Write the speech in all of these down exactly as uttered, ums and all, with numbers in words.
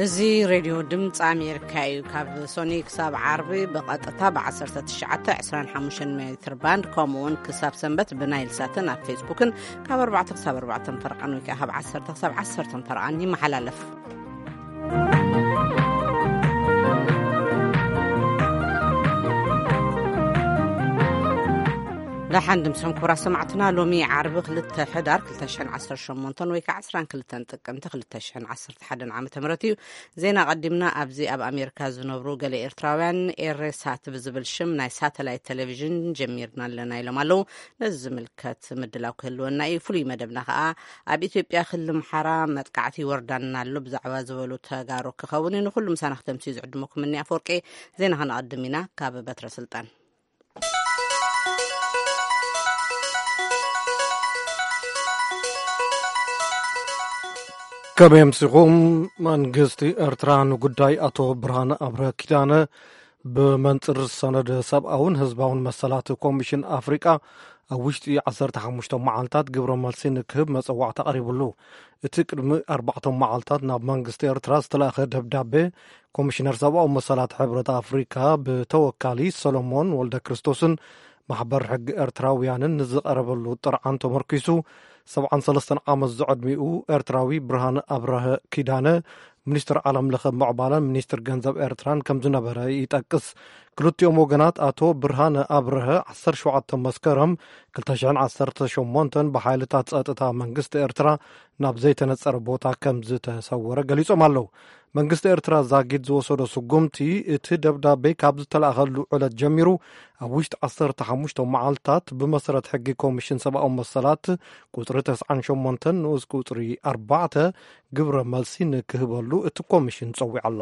እዚ ሬድዮ ድምፂ ኣሜሪካ እዩ። ካብ ሶኒ ክሳብ ዓርቢ ብቐጥታ ብ1ትሸዓተ ዒስራን ሓሙሽተን ሜትር ባንድ ከምኡውን ክሳብ ሰንበት ብናይል ሳትን ኣብ ፌስቡክን ካብ ኣርባዕተ ክሳብ ኣርባዕተ ፈርቓን ወይ ከዓ ካብ ዓሰርተ ክሳብ ዓሰርተ ፈርቓን ይመሓላለፍ። ላሓን ድምፅም ኩብራ ሰማዕትና ሎሚ ዓርቢ ክልተ ሕዳር ክልተ ሽሕን ዓሰርተ ሸሞንተ ወይ ከዓ ዓስራን ክልተን ጥቅምቲ ክልተ ሽሕን ዓሰርተ ሓደን ዓመተ ምህረት እዩ። ዜና ቀዲምና ኣብዚ ኣብ ኣሜሪካ ዝነብሩ ገለ ኤርትራውያን ኤሬሳት ብዝብል ሽም ናይ ሳተላይት ቴሌቭዥን ጀሚርና ኣለና ኢሎም ኣለው። ነዚ ዝምልከት ምድላው ክህልወና እዩ። ፍሉይ መደብና ከዓ ኣብ ኢትዮጵያ ክልል ምሓራ መጥቃዕቲ ወርዳና ኣሎ ብዛዕባ ዝበሉ ተጋሩ ክኸውን እዩ። ንኩሉ ምሳና ክተምሲ ዝዕድመኩም እኒ ኣፈወርቂ ዜና ክንቐድም ኢና ካብ በትረ ስልጣን ከመይ ኣምሲኹም። መንግስቲ ኤርትራ ንጉዳይ ኣቶ ብርሃነ ኣብርሀ ኪዳነ ብመንፅር ሰነድ ሰብኣውን ህዝባውን መሰላት ኮሚሽን ኣፍሪቃ ኣብ ውሽጢ ዓሰርተ ሓሙሽተ መዓልታት ግብረ መልሲ ንክህብ መፀዋዕቲ ቀሪቡሉ። እቲ ቅድሚ ኣርባዕተ መዓልታት ናብ መንግስቲ ኤርትራ ዝተለኣኸ ደብዳቤ ኮሚሽነር ሰብኣዊ መሰላት ሕብረት ኣፍሪካ ብተወካሊ ሰሎሞን ወልደ ክርስቶስን ማሕበር ሕጊ ኤርትራውያንን ንዝቐረበሉ ጥርዓን ተመርኪሱ ሰብዓን ሰለስተን ዓመት ዝዕድሚኡ ኤርትራዊ ብርሃነ ኣብርሀ ኪዳነ ሚኒስትር ዓለም ለኸ ምዕባለን ሚኒስትር ገንዘብ ኤርትራን ከም ዝነበረ ይጠቅስ። ክልቲኦም ወገናት ኣቶ ብርሃነ ኣብርሀ ዓሰርተ ሸውዓተ መስከረም ክልተ ሽሕን ዓሰርተ ሸሞንተን ብሓይልታት ፀጥታ መንግስቲ ኤርትራ ናብ ዘይተነፀረ ቦታ ከም ዝተሰወረ ገሊፆም ኣለው። መንግስቲ ኤርትራ ዛጊድ ዝወሰዶ ስጉምቲ እቲ ደብዳቤ ካብ ዝተለኣኸሉ ዕለት ጀሚሩ ኣብ ውሽጢ ዓሰርተ ሓሙሽተ መዓልታት ብመሰረት ሕጊ ኮሚሽን ሰብኣዊ መሰላት ቁፅሪ ተስዓን ሸሞንተን ንኡስ ቁፅሪ ኣርባዕተ ግብረ መልሲ ንክህበሉ እቲ ኮሚሽን ፀዊዕ ኣሎ።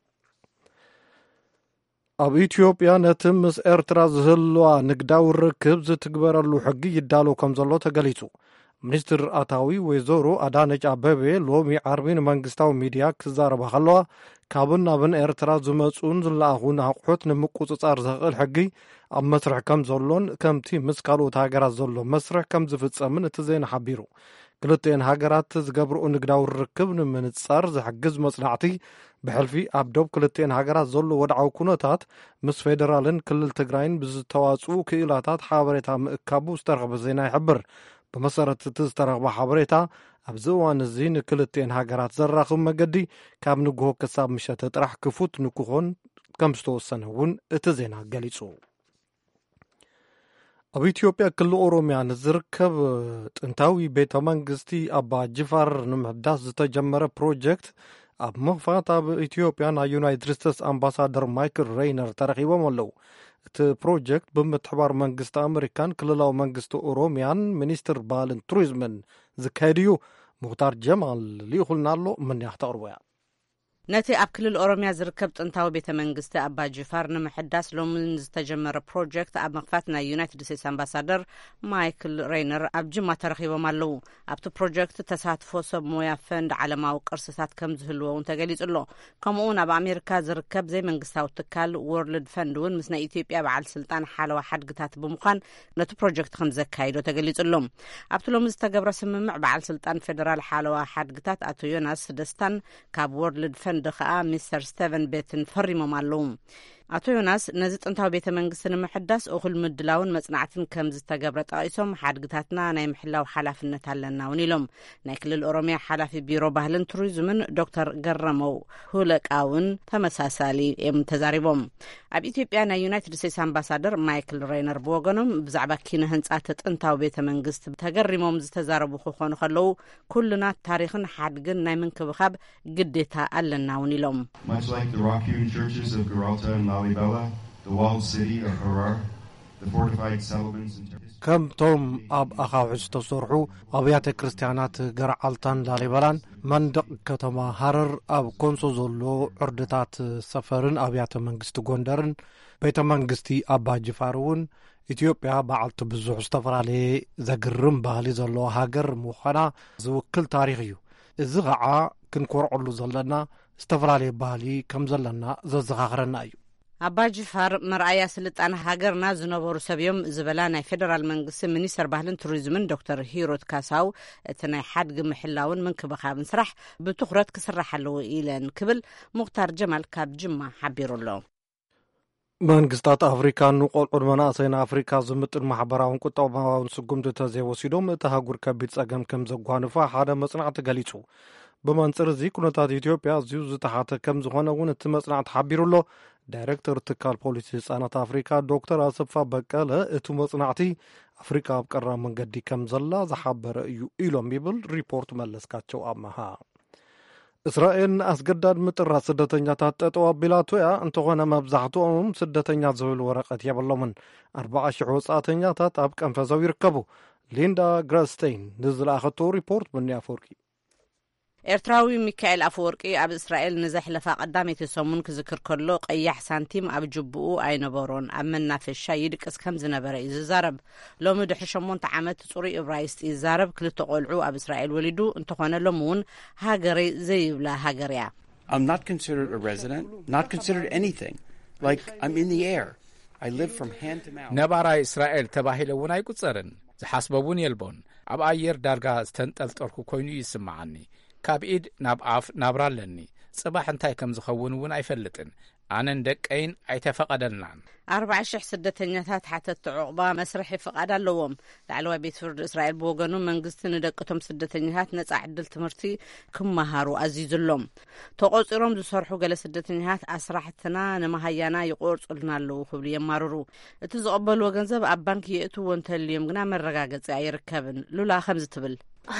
ኣብ ኢትዮጵያ ነቲ ምስ ኤርትራ ዝህልዋ ንግዳዊ ርክብ ዝትግበረሉ ሕጊ ይዳሎ ከም ዘሎ ተገሊጹ። ሚኒስትር ኣታዊ ወይዘሮ ኣዳነች ኣበቤ ሎሚ ዓርቢ ንመንግስታዊ ሚድያ ክዛረባ ከለዋ ካብን ናብን ኤርትራ ዝመፁን ዝለኣኹን ኣቑሑት ንምቁፅጻር ዝኽእል ሕጊ ኣብ መስርሕ ከም ዘሎን ከምቲ ምስ ካልኦት ሃገራት ዘሎ መስርሕ ከም ዝፍጸምን እቲ ዜና ሓቢሩ። ክልተን ሃገራት ዝገብርኡ ንግዳዊ ርክብ ንምንጻር ዝሕግዝ መጽናዕቲ ብሕልፊ ኣብ ዶብ ክልተን ሃገራት ዘሎ ወድዓዊ ኩነታት ምስ ፌደራልን ክልል ትግራይን ብዝተዋፅኡ ክኢላታት ሓበሬታ ምእካቡ ዝተረኸበ ዜና ይሕብር። ብመሰረት እቲ ዝተረኸበ ሓበሬታ ኣብዚ እዋን እዚ ንክልተን ሃገራት ዘራኽብ መገዲ ካብ ንግሆ ክሳብ ምሸተ ጥራሕ ክፉት ንክኾን ከም ዝተወሰነ እውን እቲ ዜና ገሊጹ። ኣብ ኢትዮጵያ ክልል ኦሮሚያ ንዝርከብ ጥንታዊ ቤተ መንግስቲ ኣባ ጅፋር ንምሕዳስ ዝተጀመረ ፕሮጀክት ኣብ ምኽፋት ኣብ ኢትዮጵያ ናይ ዩናይትድ ስቴትስ ኣምባሳደር ማይክል ሬይነር ተረኺቦም ኣለው። እቲ ፕሮጀክት ብምትሕባር መንግስቲ ኣሜሪካን ክልላዊ መንግስቲ ኦሮሚያን ሚኒስትር ባህልን ቱሪዝምን ዝካየድ እዩ። ሙክታር ጀማል ሊኹልና ኣሎ ምንያኽ ተቕርቦ እያ። ነቲ ኣብ ክልል ኦሮሚያ ዝርከብ ጥንታዊ ቤተ መንግስቲ ኣባ ጅፋር ንምሕዳስ ሎሚ ዝተጀመረ ፕሮጀክት ኣብ ምኽፋት ናይ ዩናይትድ ስቴትስ ኣምባሳደር ማይክል ሬይነር ኣብ ጅማ ተረኺቦም ኣለው። ኣብቲ ፕሮጀክት ተሳትፎ ሰብ ሞያ ፈንድ ዓለማዊ ቅርስታት ከም ዝህልዎ እውን ተገሊጹ ኣሎ። ከምኡውን ኣብ ኣሜሪካ ዝርከብ ዘይመንግስታዊ ትካል ወርልድ ፈንድ እውን ምስ ናይ ኢትዮጵያ በዓል ስልጣን ሓለዋ ሓድግታት ብምዃን ነቲ ፕሮጀክት ከም ዘካይዶ ተገሊጹ ኣሎ። ኣብቲ ሎሚ ዝተገብረ ስምምዕ በዓል ስልጣን ፌደራል ሓለዋ ሓድግታት ኣቶ ዮናስ ደስታን ካብ ወርልድ ፈንድ ከዓ ሚስተር ስቴቨን ቤትን ፈሪሞም ኣለው። ኣቶ ዮናስ ነዚ ጥንታዊ ቤተ መንግስቲ ንምሕዳስ እኹል ምድላውን መጽናዕትን ከም ዝተገብረ ጠቒሶም ሓድግታትና ናይ ምሕላው ሓላፍነት ኣለና እውን ኢሎም። ናይ ክልል ኦሮሚያ ሓላፊ ቢሮ ባህልን ቱሪዝምን ዶክተር ገረመው ሁለቃውን ተመሳሳሊ እዮም ተዛሪቦም። ኣብ ኢትዮጵያ ናይ ዩናይትድ ስቴትስ ኣምባሳደር ማይክል ሬይነር ብወገኖም ብዛዕባ ኪነ ህንጻት ጥንታዊ ቤተ መንግስቲ ተገሪሞም ዝተዛረቡ ክኾኑ ከለዉ ኩሉና ታሪኽን ሓድግን ናይ ምንክብኻብ ግዴታ ኣለና እውን ኢሎም። ከምቶም ኣብ ኣኻውሕ ዝተሰርሑ ኣብያተ ክርስቲያናት ገረዓልታን ላሊበላን መንደቕ ከተማ ሃረር ኣብ ኮንሶ ዘሎ ዕርድታት ሰፈርን ኣብያተ መንግስቲ ጎንደርን ቤተ መንግስቲ ኣባ ጅፋር እውን ኢትዮጵያ በዓልቲ ብዙሕ ዝተፈላለየ ዘግርም ባህሊ ዘለዎ ሃገር ምዃና ዝውክል ታሪክ እዩ። እዚ ከዓ ክንኮርዐሉ ዘለና ዝተፈላለየ ባህሊ ከም ዘለና ዘዘኻኽረና እዩ። አባጅፋር መርአያ ስልጣን ሃገርና ዝነበሩ ሰብዮም ዝበላ ናይ ፌደራል መንግስቲ ሚኒስተር ባህልን ቱሪዝምን ዶክተር ሂሮት ካሳው እቲ ናይ ሓድጊ ምሕላውን ምንክብኻብን ስራሕ ብትኹረት ክስራሕ ኣለዎ ኢለን ክብል ሙክታር ጀማል ካብ ጅማ ሓቢሩ ኣሎ። መንግስታት አፍሪካ ንቆልዑ መናእሰይን ኣፍሪካ ዝምጥን ማሕበራውን ቁጠባውን ስጉምቲ ተዘይወሲዶም እቲ ሃጉር ከቢድ ፀገም ከም ዘጓንፋ ሓደ መጽናዕቲ ገሊጹ። ብመንጽር እዚ ኩነታት ኢትዮጵያ ኣዝዩ ዝተሓተ ከም ዝኾነ እውን እቲ መጽናዕቲ ሓቢሩ ኣሎ። ዳይሬክተር ትካል ፖሊሲ ህጻናት ኣፍሪካ ዶክተር ኣሰፋ በቀለ እቲ መጽናዕቲ ኣፍሪካ ኣብ ቀረባ መንገዲ ከም ዘላ ዝሓበረ እዩ ኢሎም ይብል ሪፖርት መለስካቸው ኣመሃ። እስራኤል ንኣስገዳድ ምጥራት ስደተኛታት ጠጠው ኣቢላቶ እያ እንተኾነ መብዛሕትኦም ስደተኛ ዝብል ወረቐት የብሎምን። ኣርባዓ ሽሕ ወጻእተኛታት ኣብ ቀንፈዘው ይርከቡ። ሊንዳ ግራስቴይን ንዝለኣኸቶ ሪፖርት ብኒ ኣፈወርቂ። ኤርትራዊ ሚካኤል አፈወርቂ ኣብ እስራኤል ንዘሕለፋ ቀዳመይቲ ሰሙን ክዝክር ከሎ ቀያሕ ሳንቲም ኣብ ጅቡኡ ኣይነበሮን ኣብ መናፈሻ ይድቅስ ከም ዝነበረ እዩ ዝዛረብ። ሎሚ ድሕሪ ሸሞንተ ዓመት ጽሩይ ዕብራይስጥ ይዛረብ። ክልተ ቆልዑ ኣብ እስራኤል ወሊዱ እንተኾነ ሎሚ እውን ሃገረይ ዘይብላ ሃገር እያ። I'm not considered a resident, not considered anything. Like I'm in the air. I live from hand to mouth. ነባራይ እስራኤል ተባሂለ እውን ኣይቁጸርን። ዝሓስበውን የልቦን። ኣብ ኣየር ዳርጋ ዝተንጠልጠልኩ ኮይኑ ይስማዓኒ። ካብ ኢድ ናብ ኣፍ ናብራ ኣለኒ። ጽባሕ እንታይ ከም ዝኸውን እውን ኣይፈልጥን። ኣነን ደቀይን ኣይተፈቐደልናን። ኣርባዓ ሽሕ ስደተኛታት ሓተት ዕቑባ መስርሒ ፍቓድ ኣለዎም። ላዕለዋይ ቤት ፍርዲ እስራኤል ብወገኑ መንግስቲ ንደቅቶም ስደተኛታት ነጻ ዕድል ትምህርቲ ክመሃሩ ኣዚዙሎም። ተቖፂሮም ዝሰርሑ ገለ ስደተኛታት ኣስራሕትና ንመሃያና ይቆርጹልና ኣለዉ ክብሉ የማርሩ። እቲ ዝቕበልዎ ገንዘብ ኣብ ባንኪ የእትዎ እንተልዮም ግና መረጋገፂ ኣይርከብን። ሉላ ከምዚ ትብል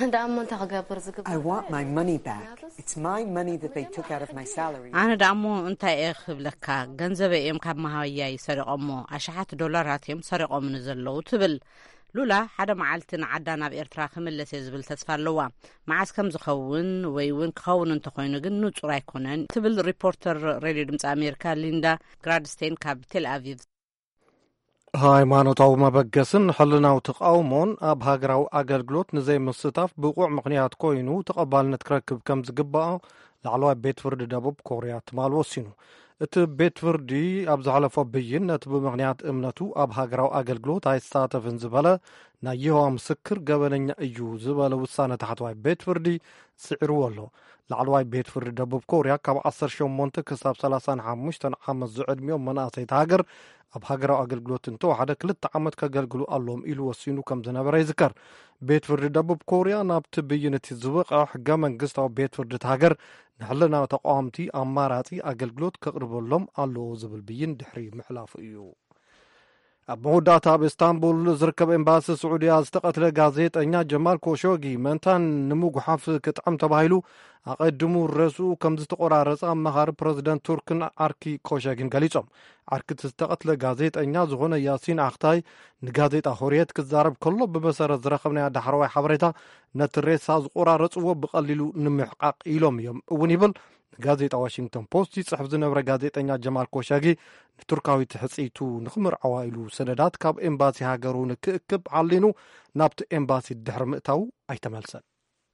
I want my money back. It's my money that they took out of my salary. أنا دعمو أنت إخبلك جنزب إيم كاب مهاوية يسرق أمو أشحات دولارات يم سرق أمو نزلوا تبل لولا حدا معلتنا عدنا بإرترا خمل لسيزبل تسفر لوا معاس كم زخون ويون خون انتخوين جنو ترايكونن تبل ريبورتر راديو دمس أمريكا ليندا غرادستين كاب تل أفيف. ሃይማኖታዊ መበገስን ሕልናዊ ተቃውሞን ኣብ ሃገራዊ ኣገልግሎት ንዘይ ምስታፍ ብቑዕ ምክንያት ኮይኑ ተቐባልነት ክረክብ ከም ዝግባኦ ላዕለዋይ ቤት ፍርዲ ደቡብ ኮርያ ትማል ወሲኑ። እቲ ቤት ፍርዲ ኣብ ዝሓለፎ ብይን ነቲ ብምክንያት እምነቱ ኣብ ሃገራዊ ኣገልግሎት ኣይሳተፍን ዝበለ ናይ ይሖዋ ምስክር ገበነኛ እዩ ዝበለ ውሳነ ታሕተዋይ ቤት ፍርዲ ስዒርዎ ኣሎ። ላዕለዋይ ቤት ፍርዲ ደቡብ ኮርያ ካብ ዓሰርተ ሸሞንተ ክሳብ ሰላሳን ሓሙሽተን ዓመት ዝዕድሚኦም መናእሰይቲ ሃገር ኣብ ሃገራዊ ኣገልግሎት እንተወሓደ ክልተ ዓመት ከገልግሉ ኣለዎም ኢሉ ወሲኑ ከም ዝነበረ ይዝከር። ቤት ፍርዲ ደቡብ ኮርያ ናብቲ ብይን እቲ ዝወቕዖ ሕገ መንግስታዊ ቤት ፍርዲ ሃገር ንሕልናዊ ተቃዋምቲ ኣማራጺ ኣገልግሎት ከቕርበሎም ኣለዎ ዝብል ብይን ድሕሪ ምሕላፉ እዩ። ኣብ መወዳእታ ኣብ ኢስታንቡል ዝርከብ ኤምባሲ ስዑድያ ዝተቐትለ ጋዜጠኛ ጀማል ኮሾጊ መንታን ንምጉሓፍ ክጥዕም ተባሂሉ ኣቐድሙ ርእሱ ከም ዝተቆራረጸ ኣመኻሪ ፕረዚደንት ቱርክን ዓርኪ ኮሾጊን ገሊጾም። ዓርኪ ዝተቐትለ ጋዜጠኛ ዝኾነ ያሲን ኣኽታይ ንጋዜጣ ሁርየት ክዛረብ ከሎ ብመሰረት ዝረኸብናዮ ዳሕረዋይ ሓበሬታ ነቲ ሬሳ ዝቆራረጽዎ ብቐሊሉ ንምሕቃቕ ኢሎም እዮም እውን ይብል። ጋዜጣ ዋሽንግተን ፖስት ይጽሕፍ ዝነበረ ጋዜጠኛ ጀማል ኮሾጊ ንቱርካዊ ትሕፂቱ ንኽምርዓዋ ኢሉ ሰነዳት ካብ ኤምባሲ ሃገሩ ንክእክብ ዓሊኑ ናብቲ ኤምባሲ ድሕሪ ምእታው ኣይተመልሰን።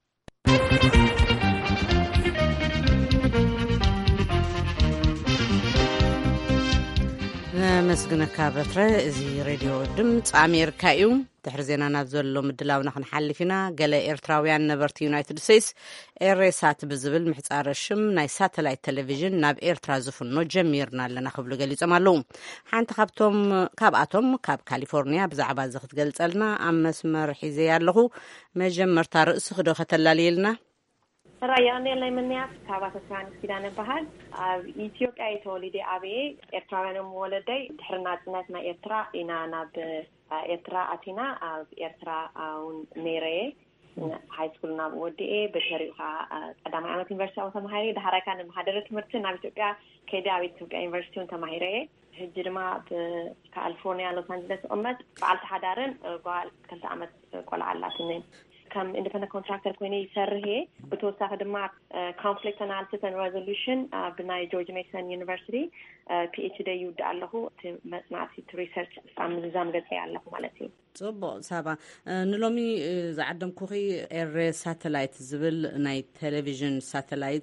መስግነካ በትረ እዚ ሬድዮ ድምፂ ኣሜሪካ እዩ። ድሕሪ ዜና ናብ ዘሎ ምድላውና ክንሓልፍ ኢና። ገለ ኤርትራውያን ነበርቲ ዩናይትድ ስቴትስ ኤሬሳት ብዝብል ምሕፃረ ሽም ናይ ሳተላይት ቴሌቭዥን ናብ ኤርትራ ዝፍኖ ጀሚርና ኣለና ክብሉ ገሊፆም ኣለዉ። ሓንቲ ካብቶም ካብኣቶም ካብ ካሊፎርኒያ ብዛዕባ እዚ ክትገልፀልና ኣብ መስመር ሒዘ ኣለኹ። መጀመርታ ርእሲ ክዶ ከተላልየልና ራያኔ ላይ ምንያት ካባተሳን ኪዳነ ባህል ኣብ ኢትዮጵያ የተወለደ አብዬ ኤርትራውያን ወለደይ ድሕርና ጽናት ና ኤርትራ ኢና ናብ ኤርትራ አቲና ኣብ ኤርትራ አውን ኔሬ ሃይ ስኩል ናብ ወዲኤ በተሪኻ ቀዳማይ ዓመት ዩኒቨርሲቲ አው ተማሂሬ ዳሕራካ ንማሕደረ ትምህርቲ ናብ ኢትዮጵያ ከይደ ኣብ ኢትዮጵያ ዩኒቨርሲቲ ተማሂሬ ሕጂ ድማ በካሊፎርኒያ ሎስ አንጀለስ ኦመት በዓልቲ ሓዳርን ጓል ክልተ ዓመት ቆልዓ ኣላትኒ ከም independent contractor ኮይነ ይሰርሄ በተወሳኸ ድማ conflict analysis and resolution ብናይ ጆርጅ ሜሰን ዩኒቨርሲቲ PhD ይውድ ኣለኹ መጽናዕቲ ሪሰርች ኣምዝዛም ገጽ ኣለኹ ማለት እዩ። ጽቡቕ ሳባ ንሎሚ ዝዓደምኩኺ ኤር ሳተላይት ዝብል ናይ ቴሌቪዥን ሳተላይት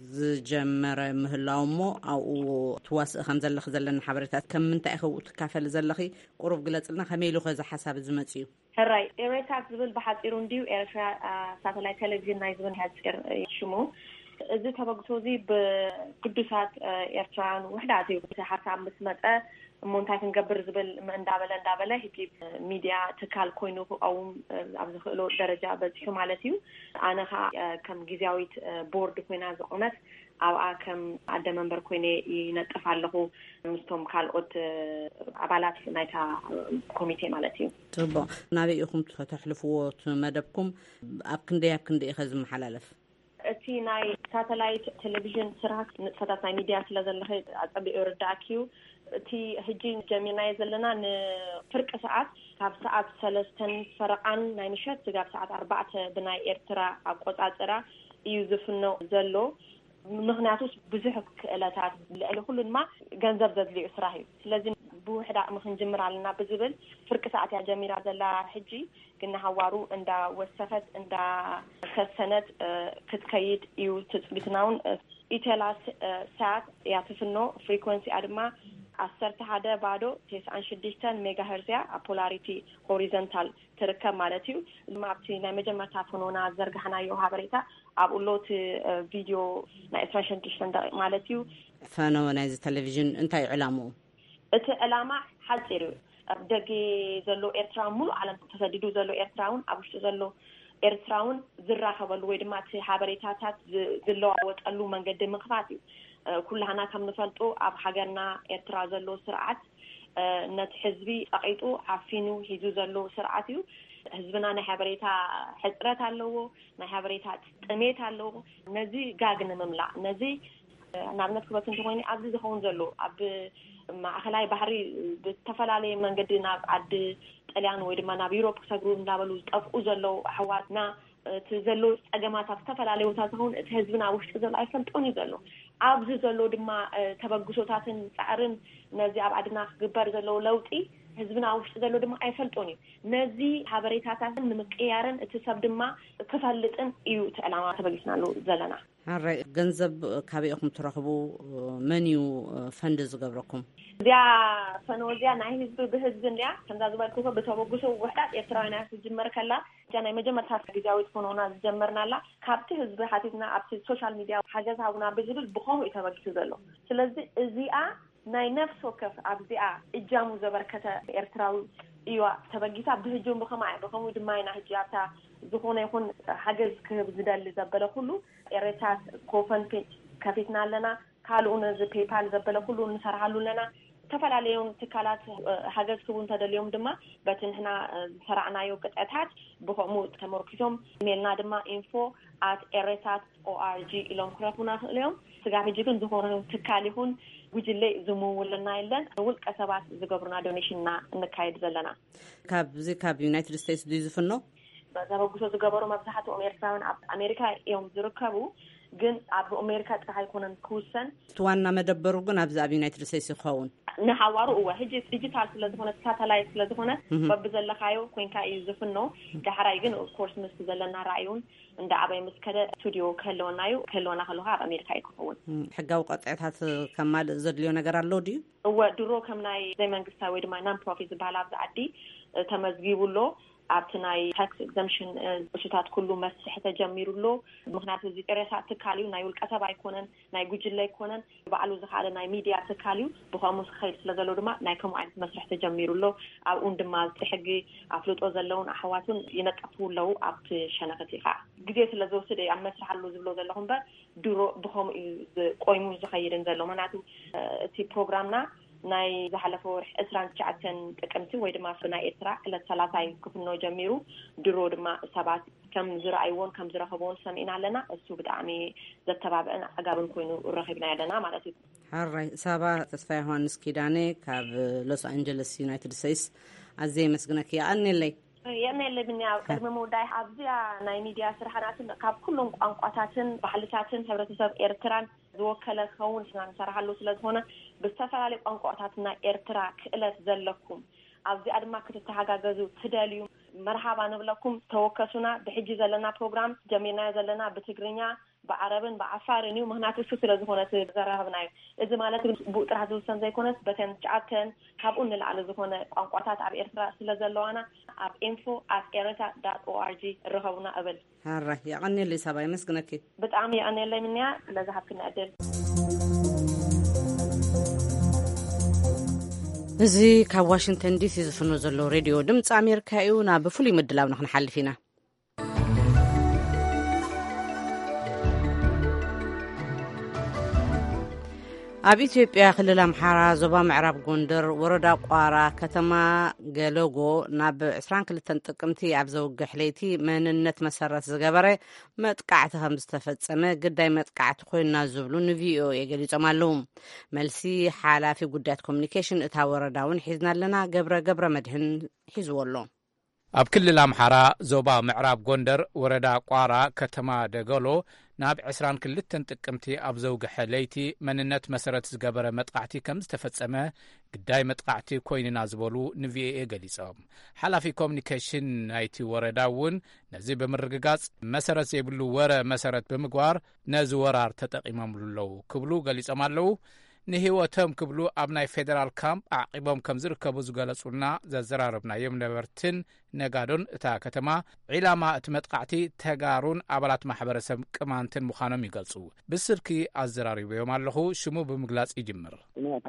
ዝጀመረ ምህላውሞ ኣብኡ ትዋስእ ከም ዘለኺ ዘለና ሓበሬታት ከም ምንታይ ኢኸ ትካፈል ዘለኺ ቁሩብ ግለጽልና ከመይ ኢሉ ኸ ሓሳብ ዝመጽ እዩ ሕራይ ኤሬታት ዝብል ብሓፂሩ እንዲሁ ኤርትራ ሳተላይት ቴሌቪዥን ናይ ዝብል ሓፂር ሽሙ እዚ ተበግሶ እዚ ብቅዱሳት ኤርትራውያን ውሕዳት እዩ ሓሳብ ምስ መጠ ሞንታይ ክንገብር ዝብል እንዳበለ እንዳበለ ሂቲ ሚድያ ትካል ኮይኑ ክቀውም ኣብ ዝኽእሎ ደረጃ በፂሑ ማለት እዩ ኣነ ኸ ከም ጊዜያዊት ቦርድ ኮይና ዝቆመት ኣብኣ ከም ኣደ መንበር ኮይነ ይነጥፍ ኣለኹ ምስቶም ካልኦት ኣባላት ናይታ ኮሚቴ ማለት እዩ ጥቡቅ ናበይ ኢኹም ተሕልፍዎ መደብኩም ኣብ ክንደይ ኣብ ክንደይ ኢኸ ዝመሓላለፍ እቲ ናይ ሳተላይት ቴሌቪዥን ስራሕ ንጥፈታት ናይ ሚድያ ስለ ዘለኸ ኣፀቢቑ ይርዳእኪዩ እቲ ሕጂ ጀሚርናዮ ዘለና ንፍርቂ ሰዓት ካብ ሰዓት ሰለስተን ፈረቓን ናይ ምሸት ዝጋብ ሰዓት ኣርባዕተ ብናይ ኤርትራ ኣቆፃፅራ እዩ ዝፍኖ ዘሎ ምክንያቱስ ብዙሕ ክእለታት ልዕሊ ኩሉ ድማ ገንዘብ ዘድልዩ ስራሕ እዩ ስለዚ ብውሕዳቅ ምክንጅምር ኣለና ብዝብል ፍርቂ ሰዓት እያ ጀሚራ ዘላ ሕጂ ግን ሃዋሩ እንዳ ወሰፈት እንዳ ከሰነት ክትከይድ እዩ ትፅቢትናውን ኢቴላስ ሰዓት እያ ትፍኖ ፍሪኮንሲ ድማ ዓሰርተ ሓደ ባዶ ተስዓን ሽዱሽተን ሜጋ ሄርዝ ፖላሪቲ ሆሪዞንታል ትርከብ ማለት እዩ ማብቲ ናይ መጀመርታ ፍኖና ዘርጋሕናዮ ሓበሬታ ኣብኡ ሎት ቪድዮ ናይ ዓሰርተ ሽዱሽተ ደቂቕ ማለት እዩ ፈኖ ናይ ቴሌቪዥን እንታይ ዕላምኡ እቲ ዕላማ ሓፂር እዩ ኣብ ደገ ዘሎ ኤርትራ ሙሉ ዓለም ተሰዲዱ ዘሎ ኤርትራውን ኣብ ውሽጢ ዘሎ ኤርትራውን ዝራኸበሉ ወይ ድማ እቲ ሓበሬታታት ዝለዋወጠሉ መንገዲ ምኽፋት እዩ ኩላህና ከም ንፈልጦ ኣብ ሃገርና ኤርትራ ዘሎ ስርዓት ነቲ ህዝቢ ጠቂጡ ዓፊኑ ሂዙ ዘሎ ስርዓት እዩ ህዝብና ናይ ሓበሬታ ሕፅረት ኣለዎ ናይ ሓበሬታ ጥሜት ኣለዎ ነዚ ጋግ ንምምላእ ነዚ ናብነት ክበት እንትኾይኒ ኣብዚ ዝኸውን ዘሎ ኣብ ማእኸላይ ባሕሪ ብተፈላለየ መንገዲ ናብ ዓዲ ጣልያን ወይ ድማ ናብ ዩሮፕ ክሰግሩ እንዳበሉ ዝጠፍኡ ዘለው ኣሕዋትና እቲ ዘሎ ፀገማት ኣብ ዝተፈላለዩ ቦታታት ዝኾኑ እቲ ህዝብና ውሽጢ ዘሎ ኣይፈልጦን እዩ ዘሎ ኣብዚ ዘሎ ድማ ተበግሶታትን ፃዕርን ነዚ ኣብ ዓድና ክግበር ዘሎ ለውጢ ህዝብና ውሽጢ ዘሎ ድማ ኣይፈልጦን እዩ ነዚ ሓበሬታታትን ንምቅያርን እቲ ሰብ ድማ ክፈልጥን እዩ እቲ ዕላማ ተበጊስናሉ ዘለና ሓራይ ገንዘብ ካበይኹም ትረኽቡ መን እዩ ፈንድ ዝገብረኩም እዚኣ ፈኖዚያ ናይ ህዝቢ ብህዝቢ እንድያ ከምዛ ዝበልኩ ብተበግሶ ውሕዳት ኤርትራውያን ዝጅመር ከላ እዚኣ ናይ መጀመርታ ጊዜያዊት ፈኖና ዝጀመርናላ ካብቲ ህዝቢ ሓቲትና ኣብቲ ሶሻል ሚድያ ሓገዝ ሃቡና ብዝብል ብኸምኡ እዩ ተበጊሱ ዘሎ ስለዚ እዚኣ ናይ ነፍስ ወከፍ ኣብዚኣ እጃሙ ዘበርከተ ኤርትራዊ እዩ ተበጊሳ ብህጁም ብኸማይ ብኸምኡ ድማ ኢና ሕጂ ኣብታ ዝኾነ ይኹን ሓገዝ ክህብ ዝደሊ ዘበለ ኩሉ ኤሬታት ኮፈን ፔጅ ከፊትና ኣለና ካልኡን እዚ ፔፓል ዘበለ ኩሉ እንሰርሓሉ ኣለና ተፈላለዩን ትካላት ሓገዝ ክቡን ተደልዮም ድማ በቲ ንሕና ዝሰራዕናዮ ቅጥዕታት ብኸምኡ ተመርኪዞም ኢሜልና ድማ info at eretat dot org ኢሎም ክረኽቡና ክእልዮም ስጋብ ሕጂ ግን ዝኾነ ትካል ይኹን ጉጅለ ዝምውልና የለን ውልቀ ሰባት ዝገብሩና ዶኔሽንና እንካየድ ዘለና ካብዚ ካብ ዩናይትድ ስቴትስ ዱ ዝፍኖ ተበግሶ ዝገበሩ መብዛሕትኦም ኤርትራውያን ኣብ ኣሜሪካ እዮም ዝርከቡ ግን ኣብ ኣሜሪካ ጥራሕ ኣይኮነን ክውሰን ዋና መደበሩ ግን ኣብዚ ኣብ ዩናይትድ ስቴትስ ይኸውን ንሓዋሩ እወ ሕጂ ዲጂታል ስለዝኾነ ሳተላይት ስለዝኾነ በቢ ዘለኻዮ ኮንካ እዩ ዝፍኖ ዳሕራይ ግን ኮርስ ምስ ዘለና ራእዩን እንደ ዓበይ መስከደ ስቱዲዮ ከለውናዩ ከለውና ከለውካ ኣብ ኣሜሪካ ይክኸውን ሕጋዊ ቀጥዕታት ከማል ዘድልዮ ነገር ኣሎ ድዩ እወ ድሮ ከም ናይ ዘይመንግስታዊ ወይ ድማ ናን ፕሮፊት ዝበሃል ኣብዚ ዓዲ ተመዝጊቡሎ ኣብቲ ናይ ታክስ ኤግዘምፕሽን እሱታት ኩሉ መስሕ ተጀሚሩሎ ምክንያቱ እዚ ኤሬታት ትካል እዩ ናይ ውልቀ ሰብ ኣይኮነን ናይ ጉጅለ ኣይኮነን ባዕሉ ዝካለ ናይ ሚድያ ትካል እዩ ብኸምኡ ክኸይድ ስለ ዘሎ ድማ ናይ ከምኡ ዓይነት መስርሕ ተጀሚሩሎ ኣብኡን ድማ ሕጊ ኣፍልጦ ዘለውን ኣሕዋቱን ይነቀፍውለው ኣብቲ ሸነኸት ኢኻ ግዜ ስለ ዝወስድ ኣብ መስርሕ ኣሎ ዝብሎ ዘለኹ እምበር ድሮ ብኸምኡ ቆይሙ ዝኸይድን ዘሎ ምክንያቱ እቲ ፕሮግራምና ናይ ዝሓለፈ ወርሒ ዕስራን ትሽዓተን ጥቅምቲ ወይ ድማ ብናይ ኤርትራ ዕለት ሰላሳይ ክፍኖ ጀሚሩ ድሮ ድማ ሰባት ከም ዝረኣይዎን ከም ዝረኸብዎን ሰሚዕና ኣለና እሱ ብጣዕሚ ዘተባብዕን ኣጋብን ኮይኑ ረኺብና ኣለና ማለት እዩ ሓራይ ሳባ ተስፋ ዮሃንስ ኪዳነ ካብ ሎስ አንጀለስ ዩናይትድ ስቴትስ ኣዝየ መስግነክ ይኣነለይ የነለ ብንያ ቅድሚ መውዳይ ኣብዚያ ናይ ሚድያ ስራሕናትን ካብ ኩሎም ቋንቋታትን ባህልታትን ሕብረተሰብ ኤርትራን ዝወከለ ክኸውን ስናንሰርሓሉ ስለዝኾነ ብዝተፈላለዩ ቋንቋታትና ኤርትራ ክእለት ዘለኩም ኣብዚኣ ድማ ክትተሓጋገዙ ትደልዩ መርሓባ ንብለኩም ተወከሱና ብሕጂ ዘለና ፕሮግራም ጀሚርናዮ ዘለና ብትግርኛ بعربن بعفارن يوم هنا تسوت لزخونة زرهبنايو إذا ما لك بوتر هذا السنة زي كونس بتن شعبتن هبقون على زخونة قنقطات عب إرثرا سلزلوانا عب info at erita dot org الرهبنا قبل هره يعني اللي سباي مسكنك بتعمي أنا اللي منيا لازم حكينا أدل زي كواشنطن دي سي زفنو زلو راديو دمص أمريكا يونا بفولي مدلاو نحن حلفينا ኣብ ኢትዮጵያ ክልል ኣምሓራ ዞባ ምዕራብ ጎንደር ወረዳ ቋራ ከተማ ገለጎ ናብ عشرين وعشرين ጥቅምቲ ኣብ ዘውግሕ ለይቲ መንነት መሰረት ዝገበረ መጥቃዕቲ ከም ዝተፈጸመ ግዳይ መጥቃዕቲ ኮይና ዝብሉ ንቪኦኤ ገሊጾም ኣለዉ መልሲ ሓላፊ ጉዳያት ኮሙኒኬሽን እታ ወረዳውን ሒዝና ኣለና ገብረ ገብረ መድህን ሒዝዎሎ ኣብ ክልል ኣምሓራ ዞባ ምዕራብ ጎንደር ወረዳ ቋራ ከተማ ደገሎ ናብ عشرين وعشرين ጥቅምቲ ኣብ ዘውግሕ ለይቲ መንነት መሰረት ዝገበረ መጥቃዕቲ ከም ዝተፈጸመ ግዳይ መጥቃዕቲ ኮይንና ዝበሉ ንቪኦኤ ገሊጾም ሓላፊ ኮሙኒኬሽን ናይቲ ወረዳ እውን ነዚ ብምርግጋጽ መሰረት ዘይብሉ ወረ መሰረት ብምግባር ነዚ ወራር ተጠቂሞምሉ ኣለዉ ክብሉ ገሊጾም ኣለዉ ንህይወቶም ክብሉ ኣብ ናይ ፌደራል ካምፕ ዓቂቦም ከም ዝርከቡ ዝገለጹና ዘዘራርብናዮም ነበርትን ነጋዶን እታ ከተማ ዒላማ እቲ መጥቃዕቲ ተጋሩን ኣባላት ማሕበረሰብ ቅማንትን ምዃኖም ይገልጹ ብስልኪ ኣዘራሪቦም ኣለኹ ሽሙ ብምግላጽ ይጅምር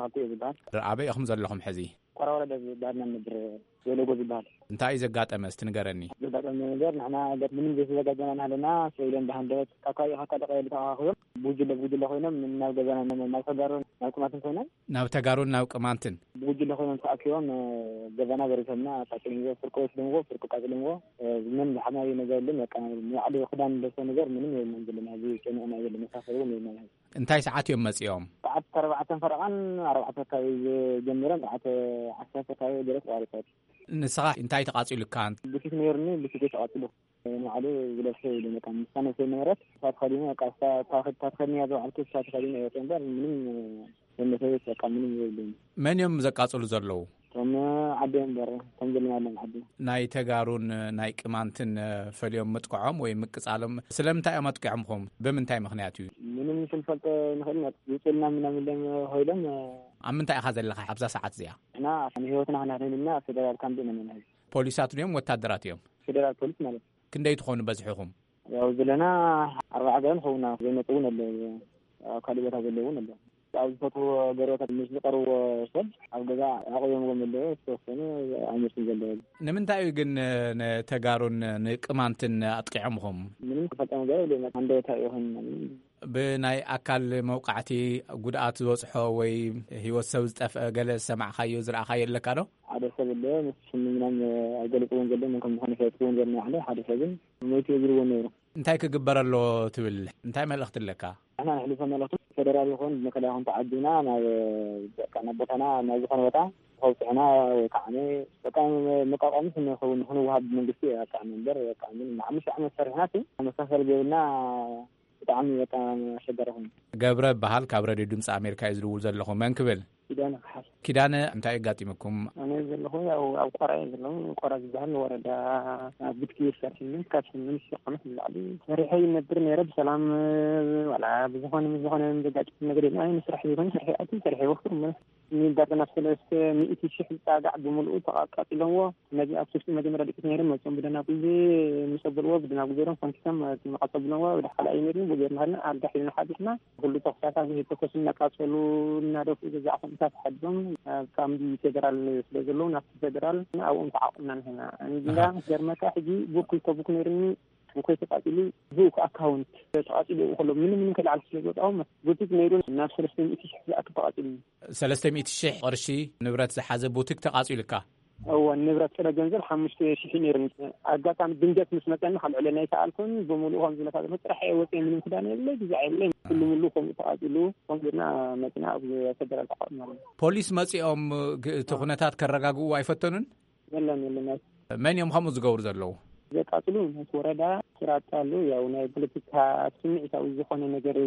ኣበይ ኢኹም ዘለኹም ሕዚ ቆራ ወረዳ ዝባልና ምድር ገለጎ ዝባል እንታይ ዘጋጠመ እስቲ ንገረኒ ዘጋጠመ ነገር ንሕና ገት ምንም ዘይተዘጋጀና ኣለና ሰይለን ባንደበት ካካይ ሀካ ደቀል ተኻኽዮ ቡጅለ ቡጅለ ኮይኖም ናብ ገዛና ናብ ተጋሩን ናብ ቅማንትን ኮይኖም ናብ ተጋሩን ናብ ቅማንትን ቡጅለ ኮይኖም ተኣኪቦም ገዛና በሪሰምና ታጭንጎ ፍርቆ ወስደንጎ ፍርቆ ቃጥልንጎ ምን ዝሓናዊ ነገር የለን በቃ ንዕሊ ክዳን ደሰ ነገር ምንም የለን ዘለና እዚ ጨንዕና የለን መሳፈሩ የለን እንታይ ሰዓት እዮም መጽኦም ሰዓት أربعة فرقان أربعة كاي جميران بعد عشرة كاي درس وارثات نسخة انتهي تقاطع لكان بكيف نيرني بكيف تقاطعه يعني عليه ولا شيء لما كان سنة في مرات فخلينا كاسة تاخد تاخدني هذا على كل شيء خلينا يتنبر من من مثل كاملين يلين من يوم زكاة الزرلو ثم عدين برا تنزلنا لنا عدين ناي تجارون ناي كمانتن فاليوم متقعم ويمكس عالم سلام تاي متقعمهم بمن تاي مخنياتي من مثل فلت نخلنا يوصلنا من من هيلم عم تاي أخذ اللي حبزة ساعات زيا أنا عشان هيوتنا هنا هنا فدرال كام بينا من هاي بوليسات اليوم وتدرات يوم فدرال بوليس ماله كن يدخلون بزحهم وزلنا أربعة جن خونا زي ما تقولنا اللي كاليبات هذا اللي هون اللي أو فتو جرات مش بقروا صد أو جزاء أقوى من اللي استوفنا عمش الجلاد نمن تايو جن تجارون نكمانتن أتقعمهم من كفت أنا جاي لما عنده تايوهن بناي أكل موقعتي قدرات وصحة وي هو السوز تف جلس سمع خيو زرع خير لك أنا هذا سبب له مش من أجل يكون جدا ممكن مخاني يكون جرنا عليه هذا سبب ميت يجرون نور انتاي كجبر له تقول انتاي ما لقت لك أنا حلف أنا لقت فدرال يكون مثلا هم تعدينا أنا كان بطنا ما يكون وطا خوفنا وكعني فكان مقاوم إنه هو هو واحد من الجسية كان در كان مع مش عم سرحاتي مسافر بينا تعمي كان شجرهم جبر بحال كبر ديدمس أمريكا يزرول زلهم من قبل كيدانا حس كيدانا انتاي قاتمكم أنا زلهم أو أو قرأ زلهم قرأ زهن وردا بتكير شرحين كاشين من الشقة العلي ريحي ندر نيرب سلام ولا بزخون بزخون بجاج نقدر ما نشرح يبان شرحي أتي شرحي وقت من من دار نفس الاست مئتي شيء تاع بملؤ تقاطع اللي هو نجي أبسط مدينة رديك نيرم مثلا بدنا نقول مسبب الوقت بدنا نقولهم فانكسم مقاطع بنا ودخل أي نيرم بدنا هنا على دحين حادثنا كل تقطع هذه تقص نكاسلو نعرف إذا زعفن تحدهم كم دي فدرال سلزلون نفس فدرال أو متعاقدنا هنا عندنا جرمك حجي بوكل تبوك نيرمي وكيف تقاتلي بوك أكاونت تقاتلي وخلوا من من كل على السلوك أو ما بوتك نيرون الناس سلسلة إيش لا تقاتلي سلسلة إيش قرشي نبرة زحازة بوتك تقاتلي لك هو النبرة كلا جنزل حمش شيء نيرون أجاك عم بنجت مش مثلا خل علينا يسألكم بملوهم زي هذا مترح وين من كذا اللي جزعلين كل ملوكم يتقاتلوا وقلنا مثلا أبو فدرال تقاتلنا بوليس مسيهم تخناتات كرجاجو وايفتنون يلا يلا من يوم خمس جور زلوا ዘቃጥሉ ወረዳ ስራጣሉ ያው ናይ ፖለቲካ ስምዒት አው ዝኾነ ነገር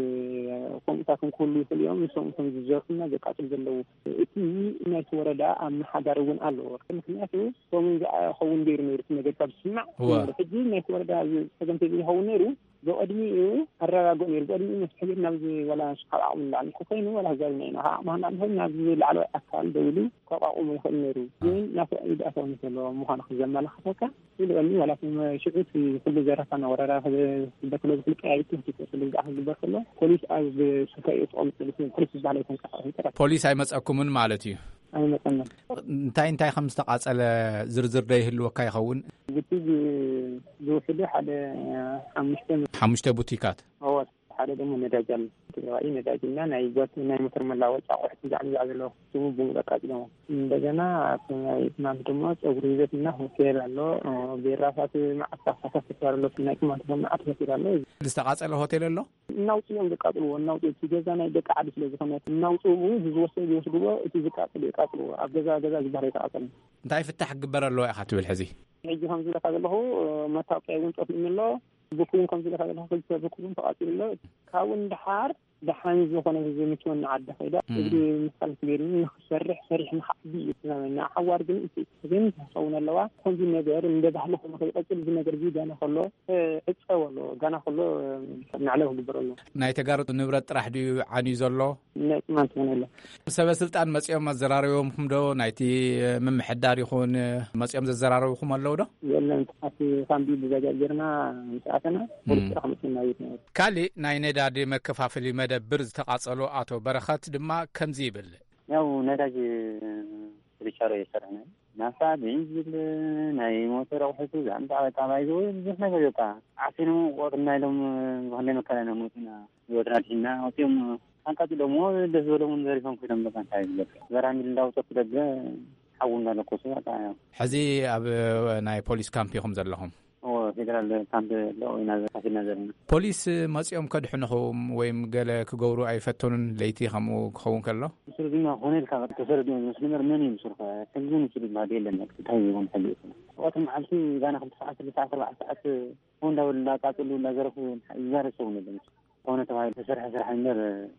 ኮሚታትን ኩሉ ይፈልዮም ሰምቶም ዝዘርፍና ዘቃጥሉ ዘለው እቲ ናይ ወረዳ አመሓዳር እውን ኣሎ ምክንያቱ ሶምን ኸውን ዴር ነይሩ ነገር ካብ ስማዕ ሕጂ ናይ ወረዳ ተገምተ ይኸውን ነይሩ بقدمي الرجاء نير بقدمي مسحيل نبذ ولا شقاء عمل على الكوفين ولا زالنا ها ما نعمل نبذ على أكل دولي قطع أم الخميرو جين نافع إذا أفهم مثلا مهان خزان مال خفكة يلقني ولكن شغل في كل جرة أنا ورا هذا الدكتور في الكائن تهتك في الجاهل البركلة بوليس أز سكاية أم بوليس عليكم كأهل بوليس أي مسأكمون مالتي أي مثلا انتي انتي خمس دقائق على زرزر ده الوكا يخون بتيجي جو في حدا خمسة خمسة بوتيكات هو حدا دم نداجل تراي نداجلنا نايجات ناي مثل ما لاوت واحد يعني على سو بوقات له እንደገና اسمع دموع أوريدنا هو كير له بيرافات مع الصفحة كتير له في نايك ما تفهم أكثر كتير له الاستقاص على الهوتيل له ناوت يوم دقاتلو ناوت تيجازنا يدك عادي لازم خمسة ناوت هو بيوصل بيوصلوا تيجاتلو دقاتلو أبجزا جزا جباري قاتل انت يفتح جبر له يا خاتم الحزي يجي هم زي هذا له ما تاقي وانت من الله بكون كم زي هذا له بكون فقاتل الله كون دحار دحان زخنا زي متون عدة خيدا يجري مثل كبيرين شرح شرح محبي يعني حوار جن جن صونا اللواء كم زي نجار من ده بحلو كم خيدا كل زي نجار جديد أنا خلوا اتسوى جانا خلوا نعليه ببرلو ناي تجارة النبرة راح دي عني زلوا لا ما تقول لا سبب سلطان مسيوم الزرار يوم هم دو نايتي من محدار يكون مسيوم الزرار يكون الله ده يلا انت حتى كان بيجي جاجرنا ساعتنا ورح خمسين نايتنا كالي ناي ندادي مكفافلي دبر ዝተቃጸሉ አቶ በረኸት ድማ ከምዚ ይብል ያው ነዳጅ ሪቻርጅ ይሰራና ናሳ ቤንዚል ናይ ሞተር አውጥቶ ዛንታ ታባይዞ ብዙ ነገር ይወጣ አሲኑ ወጥና ይለም ወንደ መከራና ሞትና ይወጥራትና ወጥም አንቃጥ ደግሞ እንደዚህ ወለሙን ዘሪፋን ኮይደም በቃ ታይዘለ ዘራሚል እንዳውጥቶ ደገ حاولنا لكوسا تاع حزي اب ناي بوليس كامب يخم زلهم او فيدرال كامب لو ينازل فينا زلنا بوليس مصيوم كدحنهم ويم قال كغورو ايفتون ليتي خمو خون كله سردينا هونيل كان تسردين مسلمر مني مسرفه تنجون يصير ما دي لنا تايهم حلو وقت ما عرفتي انا كنت ساعه ساعه سبع ساعات هون لو لا تعطلوا لا زرفوا يزارسوا من هون تبعي تسرح سرح النر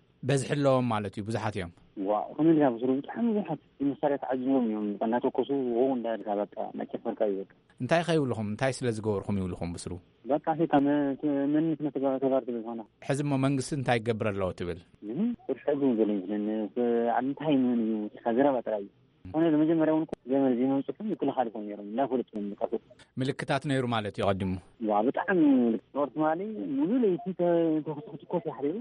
بزحلهم مالتي بزحات يوم واو هونيل يا بزرو تحمل بزحات مسارات عجنهم يوم قناتو كسو هون دار بقى ما كفر كايو انتي خيولهم انتي سلازغورهم يولهم بسرو بقى في كمان من نتبع تبارك الله حزم منغس انتي يقبر له تبل فرشادون زلين لان عن تايم من خزره بتراي هنا المجمرون زي زي ما نشوفهم كل خالفهم يرم لا فلت من مكاتب ملكتات نيرو مالتي يقدموا واو بتاعم صورت مالي مو لي في تخصص كوفي حريم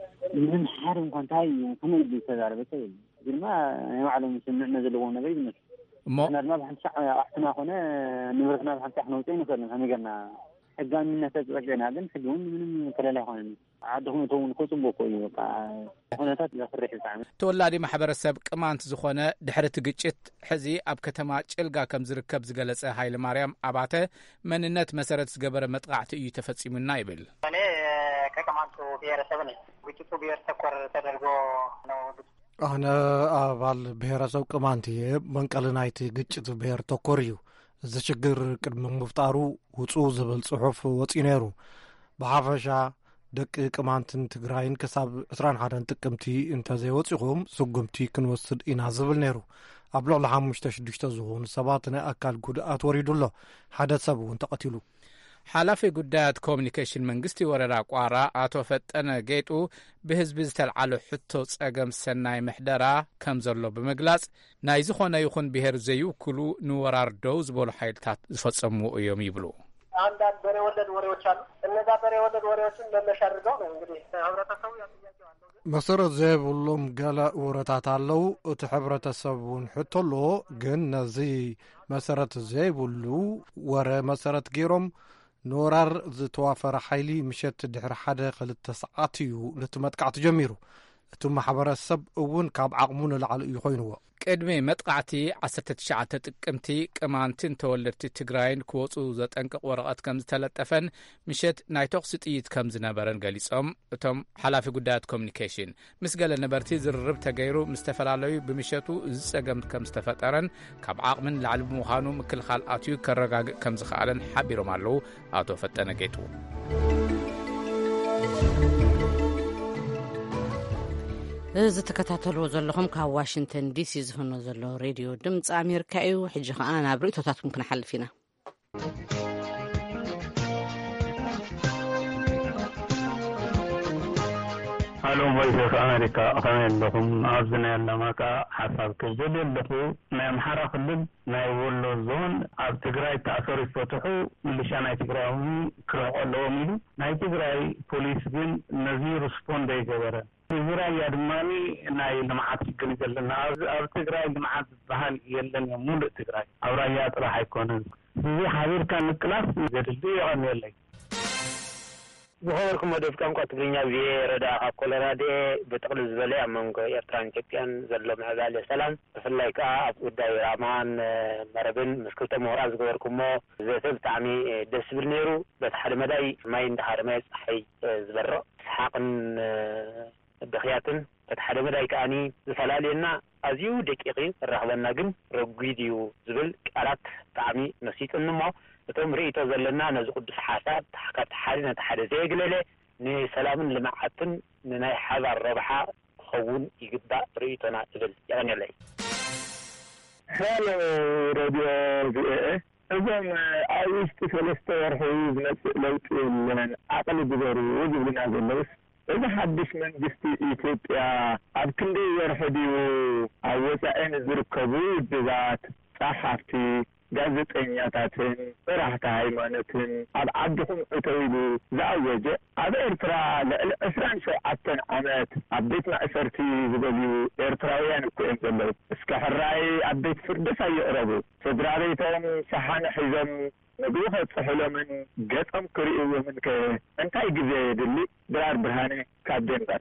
من حرم كنتاي كم يدي تدار بتاعي ما معلوم سمعنا زلون نبي انا ما بحن صح احنا هنا نمرتنا بحن احنا وتين كنا هم قلنا حقان من تزوجنا هذا حقون من كلا هون عادهم تون كتب وكوي هنا تفرح الزعم تولادي محبر السب قمانت زخونه دحرت ግጭት ሕዚ ኣብ ከተማ ጭልጋ ከም ዝርከብ ዝገለጸ ኃይለ ማርያም አባተ መንነት መሰረት ዝገበረ መጥቃዕቲ እዩ ተፈጺሙና ይብል እኔ ከከማንቱ ብሔረሰብ ነኝ ግጭቱ ብሔር ተኮር ተደርጎ ነው أنا أبال بهرسو كمانتي منقلنايت ግጭት ብሔር ተኮር እዩ እዚ ችግር ቅድሚ ምፍጣሩ ውጹእ ዝብል ጽሑፍ ወፂነሩ ብሓፈሻ ደቂ ቅማንትን ትግራይን ክሳብ عشرين واحد ጥቅምቲ እንተዘይወፂኹም ስጉምቲ ክንወስድ ኢና ዝብል ነይሩ ኣብ ልዕሊ ሓሙሽተ ሽዱሽተ ዝኾኑ ሰባት ናይ ኣካል ጉድኣት ወሪዱሎ ሓደ ሰብ እውን ተቐቲሉ ሓላፊ ጉዳያት ኮሙኒኬሽን መንግስቲ ወረዳ ቋራ አቶ ፈጠነ ጌጡ ብህዝቢ ዝተልዓለ ሕቶ ጸገም ሰናይ ምሕደራ ከም ዘሎ ብምግላጽ ናይ ዝኾነ ይኹን ብሔር ዘይውክሉ ንወራር ደው ዝበሉ ኃይልታት ዝፈጸሙ እዮም ይብሉ አንዳንድ በሬ ወለድ ወሬዎች አሉ እነዛ በሬ ወለድ ወሬዎችን መነሻ አድርገው ነው እንግዲህ ህብረተሰቡ ያጥያቸው አለው መሰረት ዘይብሎም ገለ ወረታት አለው እቲ ህብረተሰቡን ሕቶሎ ግን ነዚ መሰረት ዘይብሉ ወረ መሰረት ገይሮም نورار زتوافر حيلي مشت دحر حدا خلت ساعاتيو لتمتقع تجميرو ثم حبر السب اون كاب عقمون العل يخوينوا قدمي متقعتي عسرت تشعة تقمتي كمانتين تولدت تግራይን كوصو زتنقق ورقات كم تلطفن مشت ناي توقسطيت كم زنبرن غليصم اتم حلاف ጉዳያት ኮሙኒኬሽን ምስገለ ነበርቲ ዝርርብ ተገይሩ ምስተፈላለዩ ብምሸቱ ዝጸገም ከም ዝተፈጠረን ካብ ዓቅምን ለዓል ምዃኑ ምክልኻል ኣትዩ ከረጋግ ከም ዝኻለን ሓቢሮም ኣለው ኣቶ ፈጠነ ጌጡ እዚ ተከታተልዎ ዘለኹም ካብ ዋሽንግተን ዲሲ ዝፍኖ ዘሎ ሬድዮ ድምፂ ኣሜሪካ እዩ ሕጂ ኸኣ ናብ ርእቶታትኩም ክንሓልፍ ኢና هلو فويس أمريكا أخوان لكم أبزنا لماكا حساب كجل لكم ما محرا خلد ما يقولوا زون أب تقرأي تأثير فتحو ملشان أي تقرأهم كرهوا لهم ما تقرأي بوليس بين نزير سبون داي كبرة تقرأي يدماني ناي لمعات كل جلنا أب تقرأي لمعات بحال يلن يمول تقرأي أو رأيات راح يكونن زي حاضر كان الكلاس جدي عن يلي بخوركم ودفكم كتبينيا في ردا كولورادو بتقل زبالة أمانكو إيرتران كيان زلوا معزال السلام فلايكا أبوداي رامان مربن مسكوتا مهراز غوركمو زيتب تعمي دسبرنيرو بتحر مداي ما يندحر ميس حي زبرو حقن الدخياتن بتحر مداي كاني زفلالينا أزيو دقيقين الرحبنا جن رجيديو زبل كارات تعمي نسيت النمو بتوم ريتو زلنا نزقد حساب حكت حالنا تحد زيقلله ني سلام لمعتن ناي حذر الربحة خون يقدر ريتنا زبل يعني لي هلا راديو في ايه اذا عايز تفلسطين رحيز نفس لوت عقل بذاري وجب لنا زلوس إذا حدش من جستي إثيوبيا أبكندي يرحديو أوسائن زركبو بذات صحفتي ጋዜጠኛታትን በራህታ ሃይማኖትን አብ አድኹም እተይሉ ዘአወጀ አብ ኤርትራ ለእስራን ሸውዓተን ዓመት አቤት ማእሰርቲ ዝበልዩ ኤርትራውያን እኮ እዮም ዘለው እስከ ሕራይ አቤት ፍርደሳ ይቕረቡ ስድራ ቤቶም ሸሓነ ሒዞም ምግቢ ከፅሕሎምን ገፆም ክርእዮምን እንታይ ግዜ የድሊ ድራር ብርሃነ ካብ ደንበር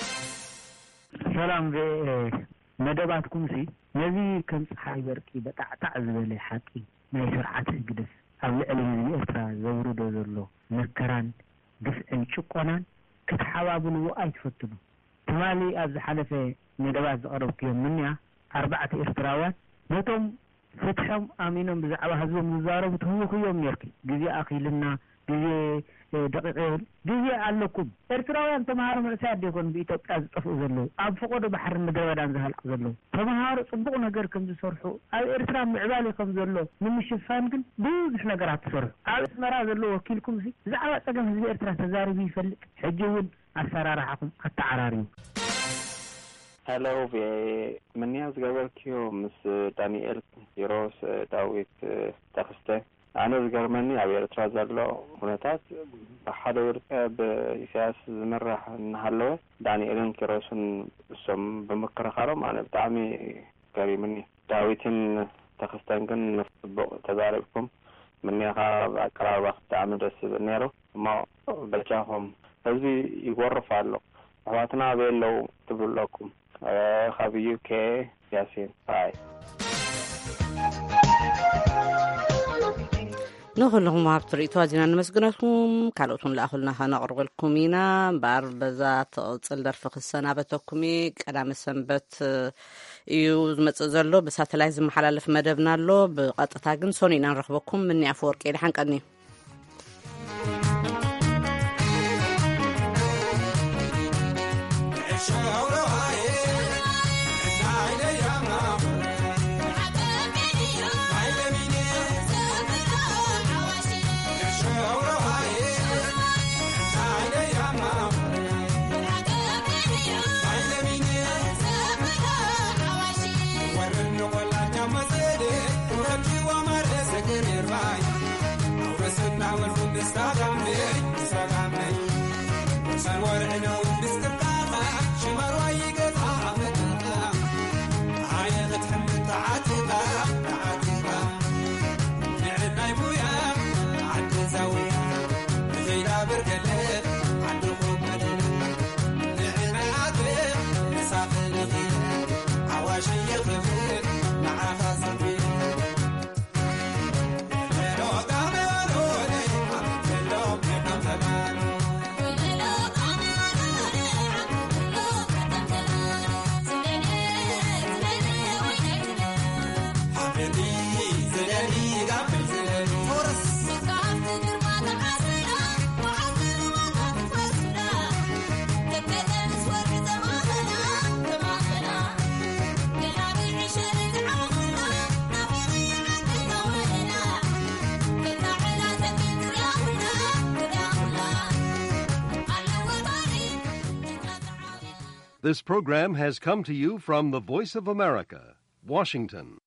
ሰላም መደባትኩም ሲ ነዚ ከም ፀሓይ በርቂ በጣዕጣዕ ዝበለ ሓቂ ናይ ስርዓት ግደስ ኣብ ልዕሊ ህዝቢ ኤርትራ ዘውርዶ ዘሎ መከራን ግፍዕን ጭቆናን ክትሓባብልዎ ኣይትፈትኑ ትማሊ ኣብ ዝሓለፈ መደባት ዘቐረብክዮም ምንያ ኣርባዕተ ኤርትራውያን ነቶም ፍትሖም ኣሚኖም ብዛዕባ ህዝቦም ዝዛረቡ ትህውኽዮም ነርኪ ግዜ ኣኺልና ግዜ ደቂቕ ግዜ ኣለኩም ኤርትራውያን ተምሃሮ መእሳት ደይኮን ብኢትዮጵያ ዝጠፍኡ ዘለዉ ኣብ ፈቆዶ ባሕሪ ምድረ በዳን ዝሃልቅ ዘለዉ ተምሃሮ ፅቡቕ ነገር ከም ዝሰርሑ ኣብ ኤርትራ ምዕባለ ከም ዘሎ ንምሽፋን ግን ብዙሕ ነገራት ትሰርሑ ኣብ ኣስመራ ዘሎ ወኪልኩም ሲ ብዛዕባ ፀገም ህዝቢ ኤርትራ ተዛሪቡ ይፈልጥ ሕጂ እውን ኣሰራርሓኩም ኣተዓራርዩ هلو في مني أزغبر كيو مس دانيال يروس داويت تخسته أنا زغرمني أبي أترازل له هناتات بحد ورقة بإساس زمرة نهلو دانيالن كيروسن سم بمكر خارم أنا بتعمي كريمني داويتن تخستنكن نفبق تزاربكم مني خاب أكرار وقت تعمل رس بنيرو ما بلجاهم هذي يورف على حواتنا بيلو تقول لكم خبيو كي ياسين باي نخلهم عبتري توازينا نمسكنكم كالوتون لأخلنا هنقرب لكمينا بار بذات تصل في السنة بتوكمي كلام السنبت يوز متزلو بساتلايز محلل في مدبنا له بقطع جن سونينا نرحبكم مني أفورك إلى حنقني This program has come to you from the Voice of America, Washington.